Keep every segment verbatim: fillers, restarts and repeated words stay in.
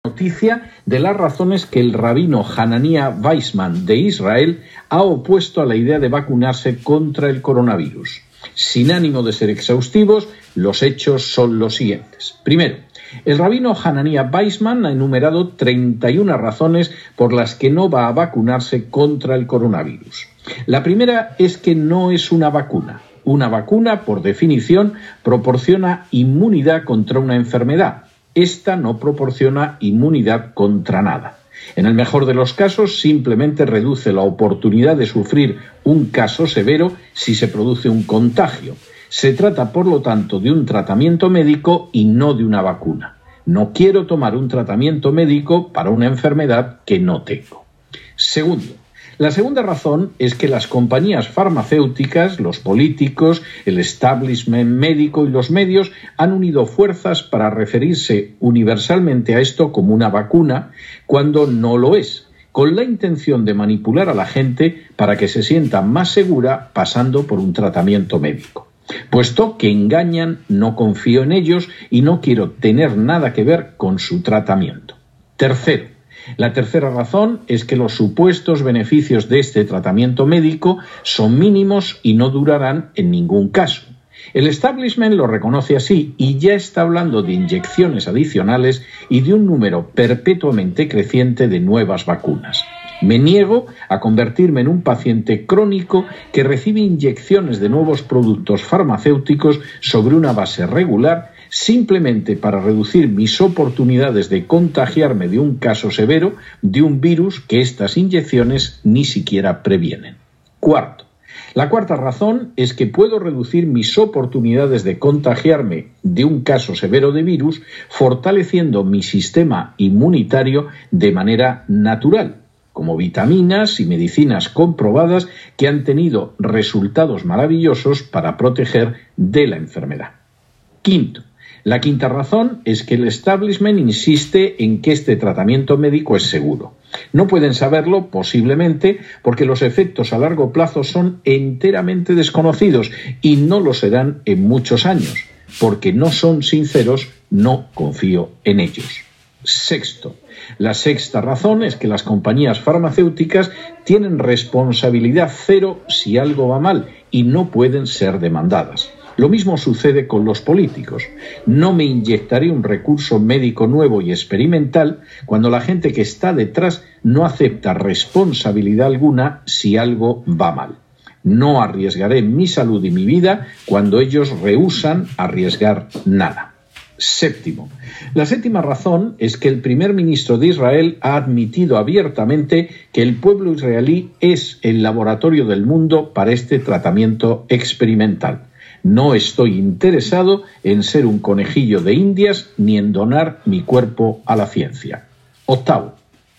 Noticia de las razones que el rabino Hanania Weizmann de Israel ha opuesto a la idea de vacunarse contra el coronavirus. Sin ánimo de ser exhaustivos, los hechos son los siguientes. Primero, el rabino Hanania Weizmann ha enumerado treinta y una razones por las que no va a vacunarse contra el coronavirus. La primera es que no es una vacuna. Una vacuna, por definición, proporciona inmunidad contra una enfermedad. Esta no proporciona inmunidad contra nada. En el mejor de los casos, simplemente reduce la oportunidad de sufrir un caso severo si se produce un contagio. Se trata, por lo tanto, de un tratamiento médico y no de una vacuna. No quiero tomar un tratamiento médico para una enfermedad que no tengo. Segundo, la segunda razón es que las compañías farmacéuticas, los políticos, el establishment médico y los medios han unido fuerzas para referirse universalmente a esto como una vacuna, cuando no lo es, con la intención de manipular a la gente para que se sienta más segura pasando por un tratamiento médico. Puesto que engañan, no confío en ellos y no quiero tener nada que ver con su tratamiento. Tercero, la tercera razón es que los supuestos beneficios de este tratamiento médico son mínimos y no durarán en ningún caso. El establishment lo reconoce así y ya está hablando de inyecciones adicionales y de un número perpetuamente creciente de nuevas vacunas. Me niego a convertirme en un paciente crónico que recibe inyecciones de nuevos productos farmacéuticos sobre una base regular simplemente para reducir mis oportunidades de contagiarme de un caso severo de un virus que estas inyecciones ni siquiera previenen. Cuarto, la cuarta razón es que puedo reducir mis oportunidades de contagiarme de un caso severo de virus fortaleciendo mi sistema inmunitario de manera natural, como vitaminas y medicinas comprobadas que han tenido resultados maravillosos para proteger de la enfermedad. Quinto, la quinta razón es que el establishment insiste en que este tratamiento médico es seguro. No pueden saberlo, posiblemente, porque los efectos a largo plazo son enteramente desconocidos y no lo serán en muchos años. Porque no son sinceros, no confío en ellos. Sexto, la sexta razón es que las compañías farmacéuticas tienen responsabilidad cero si algo va mal y no pueden ser demandadas. Lo mismo sucede con los políticos. No me inyectaré un recurso médico nuevo y experimental cuando la gente que está detrás no acepta responsabilidad alguna si algo va mal. No arriesgaré mi salud y mi vida cuando ellos rehúsan arriesgar nada. Séptimo, la séptima razón es que el primer ministro de Israel ha admitido abiertamente que el pueblo israelí es el laboratorio del mundo para este tratamiento experimental. No estoy interesado en ser un conejillo de indias ni en donar mi cuerpo a la ciencia. Octavo.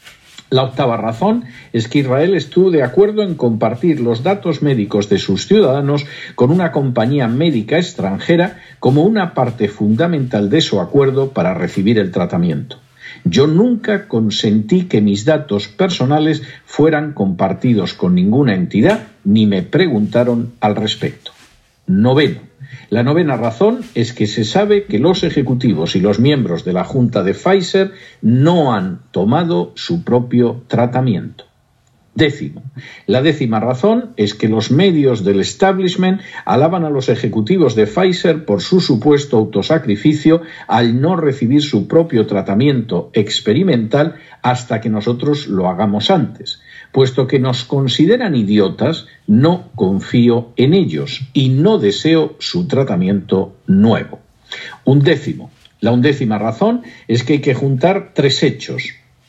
La octava razón es que Israel estuvo de acuerdo en compartir los datos médicos de sus ciudadanos con una compañía médica extranjera como una parte fundamental de su acuerdo para recibir el tratamiento. Yo nunca consentí que mis datos personales fueran compartidos con ninguna entidad ni me preguntaron al respecto. Noveno. La novena razón es que se sabe que los ejecutivos y los miembros de la Junta de Pfizer no han tomado su propio tratamiento. Décimo. La décima razón es que los medios del establishment alaban a los ejecutivos de Pfizer por su supuesto autosacrificio al no recibir su propio tratamiento experimental hasta que nosotros lo hagamos antes. Puesto que nos consideran idiotas, no confío en ellos y no deseo su tratamiento nuevo. Undécimo. La undécima razón es que hay que juntar tres hechos.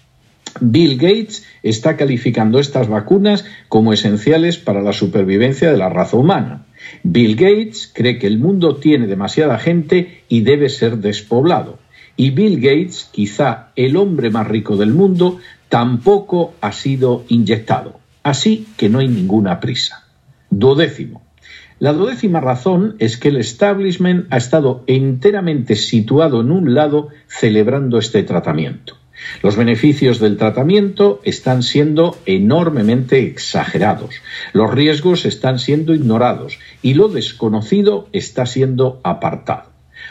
Bill Gates está calificando estas vacunas como esenciales para la supervivencia de la raza humana. Bill Gates cree que el mundo tiene demasiada gente y debe ser despoblado. Y Bill Gates, quizá el hombre más rico del mundo, tampoco ha sido inyectado. Así que no hay ninguna prisa. Duodécimo. La duodécima razón es que el establishment ha estado enteramente situado en un lado celebrando este tratamiento. Los beneficios del tratamiento están siendo enormemente exagerados, los riesgos están siendo ignorados y lo desconocido está siendo apartado.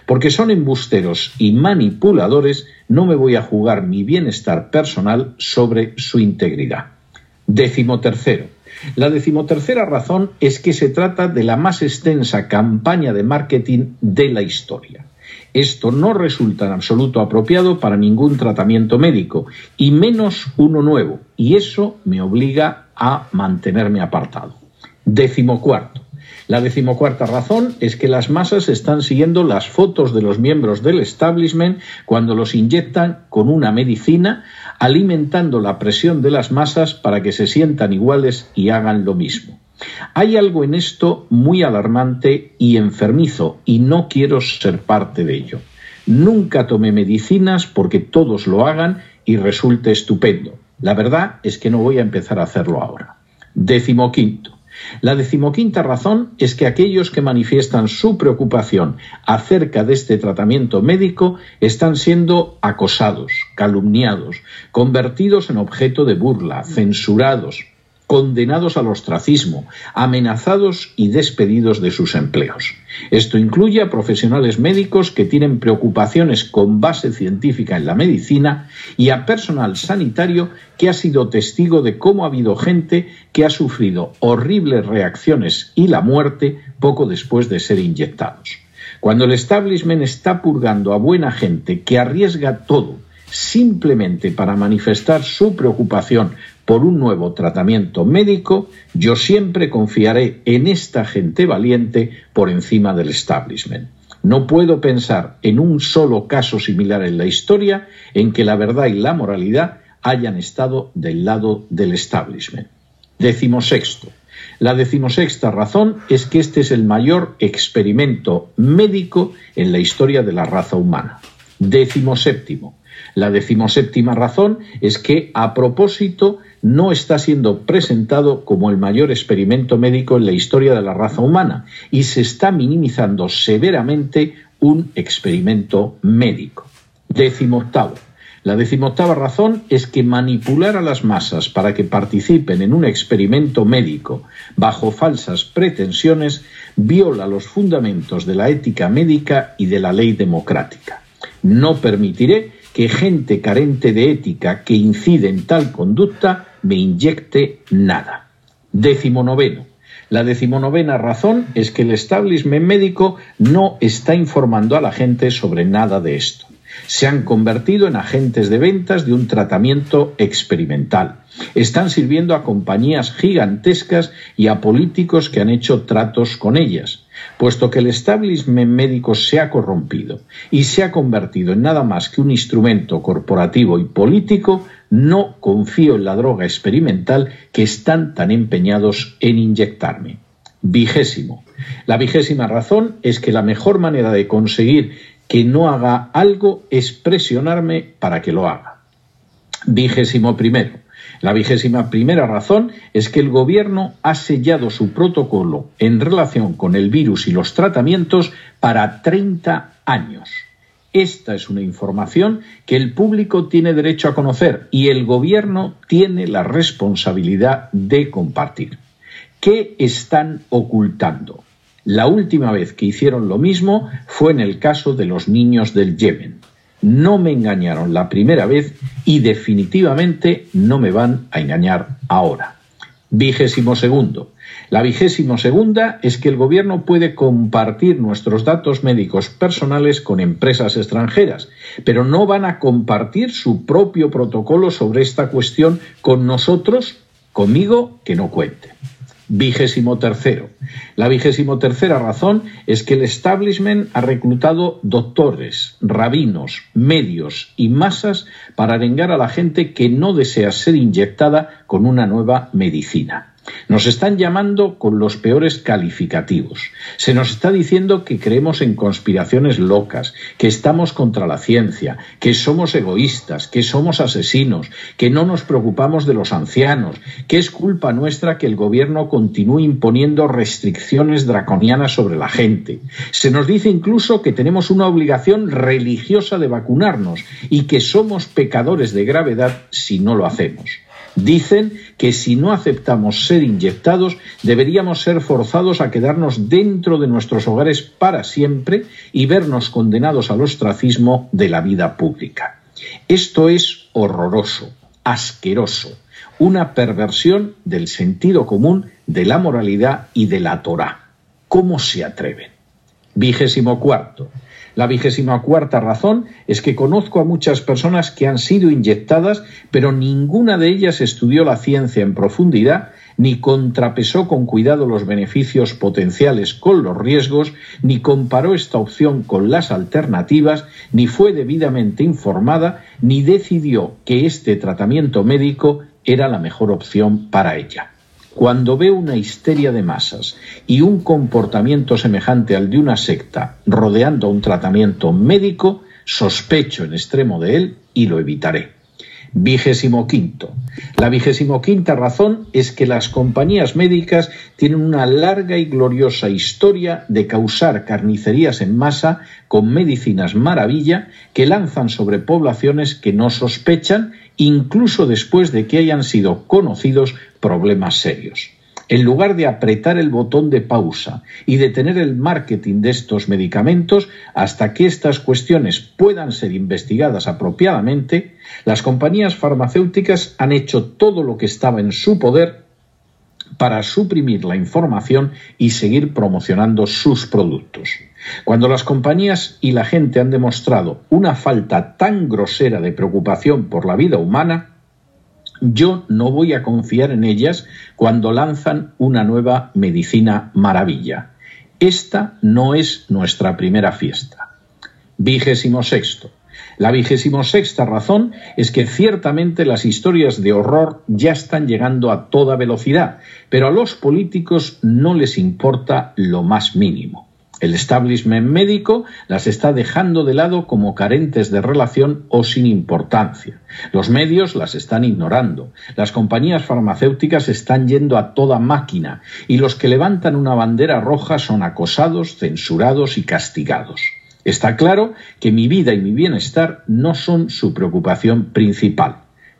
Porque son embusteros y manipuladores, no me voy a jugar mi bienestar personal sobre su integridad. Decimotercero. La decimotercera razón es que se trata de la más extensa campaña de marketing de la historia. Esto no resulta en absoluto apropiado para ningún tratamiento médico, y menos uno nuevo, y eso me obliga a mantenerme apartado. Decimocuarto. La decimocuarta razón es que las masas están siguiendo las fotos de los miembros del establishment cuando los inyectan con una medicina, alimentando la presión de las masas para que se sientan iguales y hagan lo mismo. Hay algo en esto muy alarmante y enfermizo, y no quiero ser parte de ello. Nunca tomé medicinas porque todos lo hagan y resulte estupendo. La verdad es que no voy a empezar a hacerlo ahora. Decimoquinto. La decimoquinta razón es que aquellos que manifiestan su preocupación acerca de este tratamiento médico están siendo acosados, calumniados, convertidos en objeto de burla, censurados, condenados al ostracismo, amenazados y despedidos de sus empleos. Esto incluye a profesionales médicos que tienen preocupaciones con base científica en la medicina y a personal sanitario que ha sido testigo de cómo ha habido gente que ha sufrido horribles reacciones y la muerte poco después de ser inyectados. Cuando el establishment está purgando a buena gente que arriesga todo simplemente para manifestar su preocupación por un nuevo tratamiento médico, yo siempre confiaré en esta gente valiente por encima del establishment. No puedo pensar en un solo caso similar en la historia en que la verdad y la moralidad hayan estado del lado del establishment. Decimosexto. La decimosexta razón es que este es el mayor experimento médico en la historia de la raza humana. Decimoséptimo. La decimoséptima razón es que, a propósito, no está siendo presentado como el mayor experimento médico en la historia de la raza humana y se está minimizando severamente un experimento médico. Decimoctavo. La decimoctava razón es que manipular a las masas para que participen en un experimento médico bajo falsas pretensiones viola los fundamentos de la ética médica y de la ley democrática. No permitiré que gente carente de ética que incide en tal conducta me inyecte nada. Decimonoveno. La decimonovena razón es que el establishment médico no está informando a la gente sobre nada de esto. Se han convertido en agentes de ventas de un tratamiento experimental. Están sirviendo a compañías gigantescas y a políticos que han hecho tratos con ellas. Puesto que el establishment médico se ha corrompido y se ha convertido en nada más que un instrumento corporativo y político, no confío en la droga experimental que están tan empeñados en inyectarme. Vigésimo. La vigésima razón es que la mejor manera de conseguir que no haga algo es presionarme para que lo haga. Vigésimo primero. La vigésima primera razón es que el gobierno ha sellado su protocolo en relación con el virus y los tratamientos para treinta años. Esta es una información que el público tiene derecho a conocer y el gobierno tiene la responsabilidad de compartir. ¿Qué están ocultando? La última vez que hicieron lo mismo fue en el caso de los niños del Yemen. No me engañaron la primera vez y definitivamente no me van a engañar ahora. Vigésimo segundo. La vigésimo segunda es que el gobierno puede compartir nuestros datos médicos personales con empresas extranjeras, pero no van a compartir su propio protocolo sobre esta cuestión con nosotros, conmigo, que no cuente. Vigésimo tercero. La vigésimo tercera razón es que el establishment ha reclutado doctores, rabinos, medios y masas para arengar a la gente que no desea ser inyectada con una nueva medicina. Nos están llamando con los peores calificativos. Se nos está diciendo que creemos en conspiraciones locas, que estamos contra la ciencia, que somos egoístas, que somos asesinos, que no nos preocupamos de los ancianos, que es culpa nuestra que el gobierno continúe imponiendo restricciones draconianas sobre la gente. Se nos dice incluso que tenemos una obligación religiosa de vacunarnos y que somos pecadores de gravedad si no lo hacemos. Dicen que si no aceptamos ser inyectados, deberíamos ser forzados a quedarnos dentro de nuestros hogares para siempre y vernos condenados al ostracismo de la vida pública. Esto es horroroso, asqueroso, una perversión del sentido común, de la moralidad y de la Torá. ¿Cómo se atreven? Vigésimo cuarto. La vigésima cuarta razón es que conozco a muchas personas que han sido inyectadas, pero ninguna de ellas estudió la ciencia en profundidad, ni contrapesó con cuidado los beneficios potenciales con los riesgos, ni comparó esta opción con las alternativas, ni fue debidamente informada, ni decidió que este tratamiento médico era la mejor opción para ella. Cuando veo una histeria de masas y un comportamiento semejante al de una secta rodeando un tratamiento médico, sospecho en extremo de él y lo evitaré. Vigésimo quinto. La vigésimo quinta razón es que las compañías médicas tienen una larga y gloriosa historia de causar carnicerías en masa con medicinas maravilla que lanzan sobre poblaciones que no sospechan, incluso después de que hayan sido conocidos problemas serios. En lugar de apretar el botón de pausa y detener el marketing de estos medicamentos hasta que estas cuestiones puedan ser investigadas apropiadamente, las compañías farmacéuticas han hecho todo lo que estaba en su poder para suprimir la información y seguir promocionando sus productos. Cuando las compañías y la gente han demostrado una falta tan grosera de preocupación por la vida humana, yo no voy a confiar en ellas cuando lanzan una nueva medicina maravilla. Esta no es nuestra primera fiesta. Vigésimo sexto. La vigésimo sexta razón es que ciertamente las historias de horror ya están llegando a toda velocidad, pero a los políticos no les importa lo más mínimo. El establishment médico las está dejando de lado como carentes de relación o sin importancia. Los medios las están ignorando. Las compañías farmacéuticas están yendo a toda máquina y los que levantan una bandera roja son acosados, censurados y castigados. Está claro que mi vida y mi bienestar no son su preocupación principal.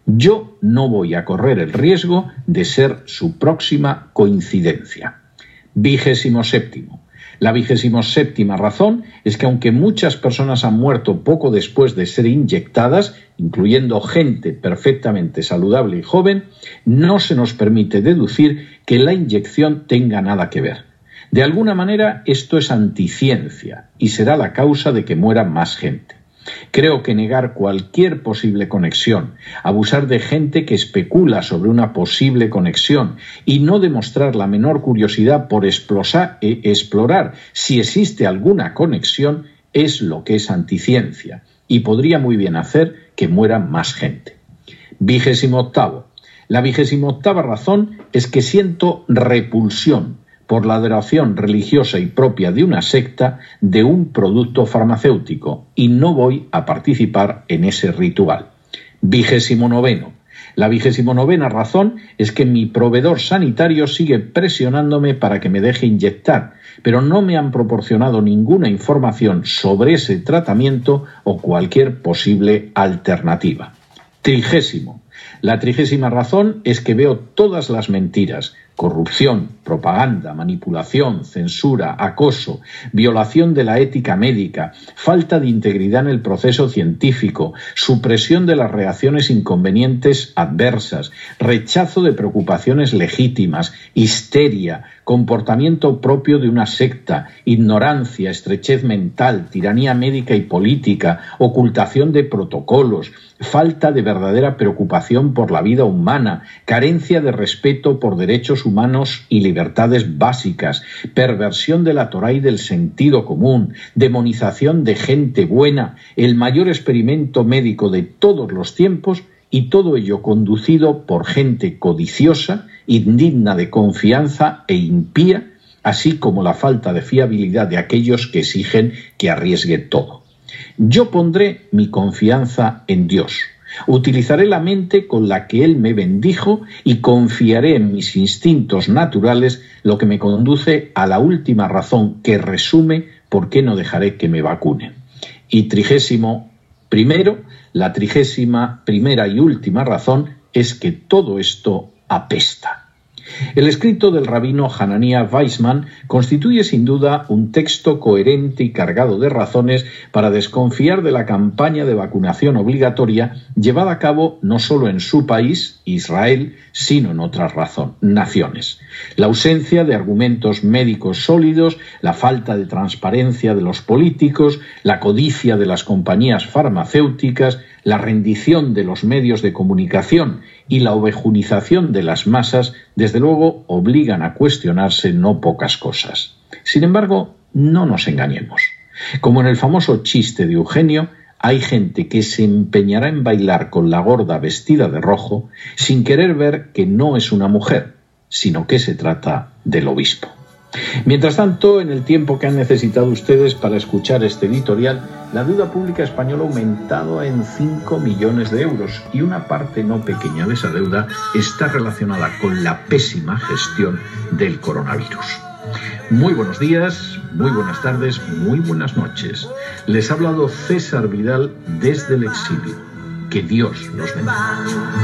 Yo no voy a correr el riesgo de ser su próxima coincidencia. Vigésimo séptimo. La vigésimo séptima razón es que aunque muchas personas han muerto poco después de ser inyectadas, incluyendo gente perfectamente saludable y joven, no se nos permite deducir que la inyección tenga nada que ver. De alguna manera esto es anticiencia y será la causa de que muera más gente. Creo que negar cualquier posible conexión, abusar de gente que especula sobre una posible conexión y no demostrar la menor curiosidad por explorar, eh, explorar si existe alguna conexión es lo que es anticiencia y podría muy bien hacer que muera más gente. Vigésimo octavo. La vigésimo octava razón es que siento repulsión por la adoración religiosa y propia de una secta de un producto farmacéutico y no voy a participar en ese ritual. Vigésimo noveno. La vigésimo novena razón es que mi proveedor sanitario sigue presionándome para que me deje inyectar, pero no me han proporcionado ninguna información sobre ese tratamiento o cualquier posible alternativa. Trigésimo. La trigésima razón es que veo todas las mentiras, corrupción, propaganda, manipulación, censura, acoso, violación de la ética médica, falta de integridad en el proceso científico, supresión de las reacciones inconvenientes adversas, rechazo de preocupaciones legítimas, histeria, comportamiento propio de una secta, ignorancia, estrechez mental, tiranía médica y política, ocultación de protocolos, falta de verdadera preocupación por la vida humana, carencia de respeto por derechos humanos y libertades básicas, perversión de la Torá y del sentido común, demonización de gente buena, el mayor experimento médico de todos los tiempos y todo ello conducido por gente codiciosa, indigna de confianza e impía, así como la falta de fiabilidad de aquellos que exigen que arriesgue todo. Yo pondré mi confianza en Dios. Utilizaré la mente con la que Él me bendijo y confiaré en mis instintos naturales, lo que me conduce a la última razón que resume por qué no dejaré que me vacunen. Y trigésimo primero, la trigésima primera y última razón es que todo esto apesta. El escrito del rabino Hanania Weizmann constituye sin duda un texto coherente y cargado de razones para desconfiar de la campaña de vacunación obligatoria llevada a cabo no solo en su país, Israel, sino en otras razón, naciones. La ausencia de argumentos médicos sólidos, la falta de transparencia de los políticos, la codicia de las compañías farmacéuticas, la rendición de los medios de comunicación y la ovejunización de las masas, desde luego, obligan a cuestionarse no pocas cosas. Sin embargo, no nos engañemos. Como en el famoso chiste de Eugenio, hay gente que se empeñará en bailar con la gorda vestida de rojo sin querer ver que no es una mujer, sino que se trata del obispo. Mientras tanto, en el tiempo que han necesitado ustedes para escuchar este editorial, la deuda pública española ha aumentado en cinco millones de euros y una parte no pequeña de esa deuda está relacionada con la pésima gestión del coronavirus. Muy buenos días, muy buenas tardes, muy buenas noches. Les ha hablado César Vidal desde el exilio. Que Dios los bendiga.